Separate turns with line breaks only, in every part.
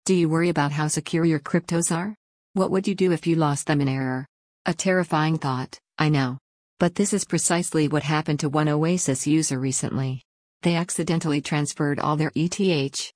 Do you worry about how secure your cryptos are? What would you do if you lost them in error? A terrifying thought, I know. But this is precisely what happened to one Oasis user recently. They accidentally transferred all their ETH,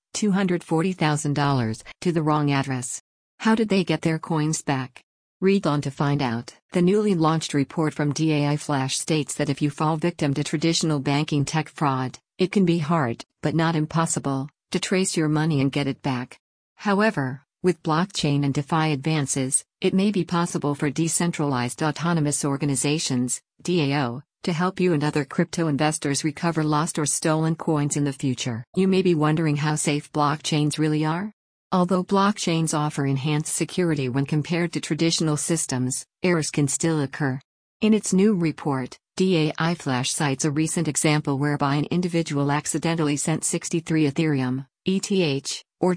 $240,000, to the wrong address. How did they get their coins back? Read on to find out. The newly launched report from DAI Flash states that if you fall victim to traditional banking tech fraud, it can be hard, but not impossible, to trace your money and get it back. However, with blockchain and DeFi advances, it may be possible for decentralized autonomous organizations, DAO, to help you and other crypto investors recover lost or stolen coins in the future. You may be wondering how safe blockchains really are? Although blockchains offer enhanced security when compared to traditional systems, errors can still occur. In its new report, DAI Flash cites a recent example whereby an individual accidentally sent 63 Ethereum, ETH, or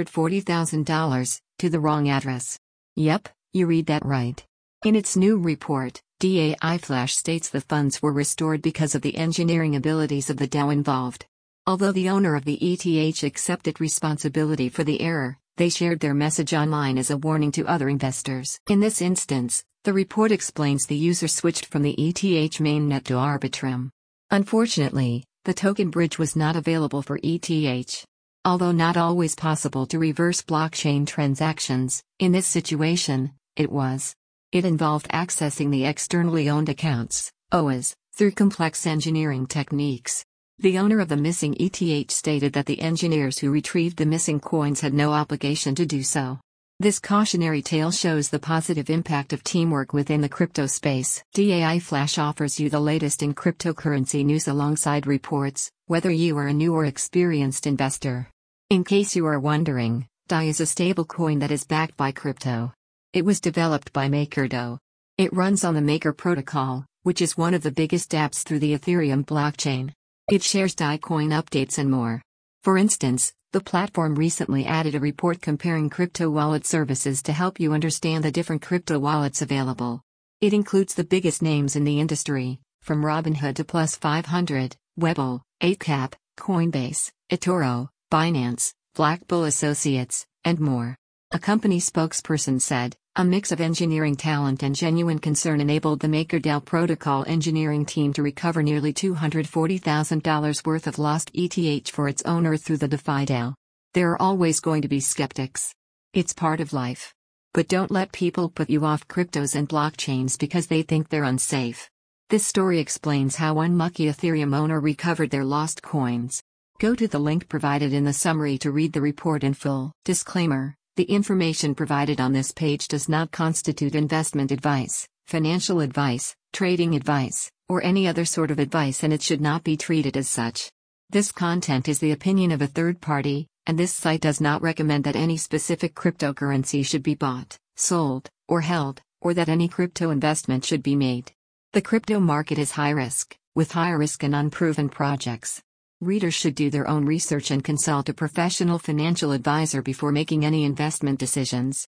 $240,000, to the wrong address. Yep, you read that right. In its new report, DAI Flash states the funds were restored because of the engineering abilities of the DAO involved. Although the owner of the ETH accepted responsibility for the error, they shared their message online as a warning to other investors. In this instance, the report explains the user switched from the ETH mainnet to Arbitrum. Unfortunately, the token bridge was not available for ETH. Although not always possible to reverse blockchain transactions, in this situation, it was. It involved accessing the externally owned accounts, OAs, through complex engineering techniques. The owner of the missing ETH stated that the engineers who retrieved the missing coins had no obligation to do so. This cautionary tale shows the positive impact of teamwork within the crypto space. DAI Flash offers you the latest in cryptocurrency news alongside reports, whether you are a new or experienced investor. In case you are wondering, DAI is a stablecoin that is backed by crypto. It was developed by MakerDAO. It runs on the Maker protocol, which is one of the biggest apps through the Ethereum blockchain. It shares DAI coin updates and more. For instance, the platform recently added a report comparing crypto wallet services to help you understand the different crypto wallets available. It includes the biggest names in the industry, from Robinhood to Plus500, Webull, 8cap, Coinbase, eToro, Binance, Black Bull Associates, and more. A company spokesperson said, "A mix of engineering talent and genuine concern enabled the MakerDAO protocol engineering team to recover nearly $240,000 worth of lost ETH for its owner through the DeFi DAO." There are always going to be skeptics. It's part of life. But don't let people put you off cryptos and blockchains because they think they're unsafe. This story explains how one lucky Ethereum owner recovered their lost coins. Go to the link provided in the summary to read the report in full. Disclaimer: the information provided on this page does not constitute investment advice, financial advice, trading advice, or any other sort of advice, and it should not be treated as such. This content is the opinion of a third party, and this site does not recommend that any specific cryptocurrency should be bought, sold, or held, or that any crypto investment should be made. The crypto market is high risk, with high risk and unproven projects. Readers should do their own research and consult a professional financial advisor before making any investment decisions.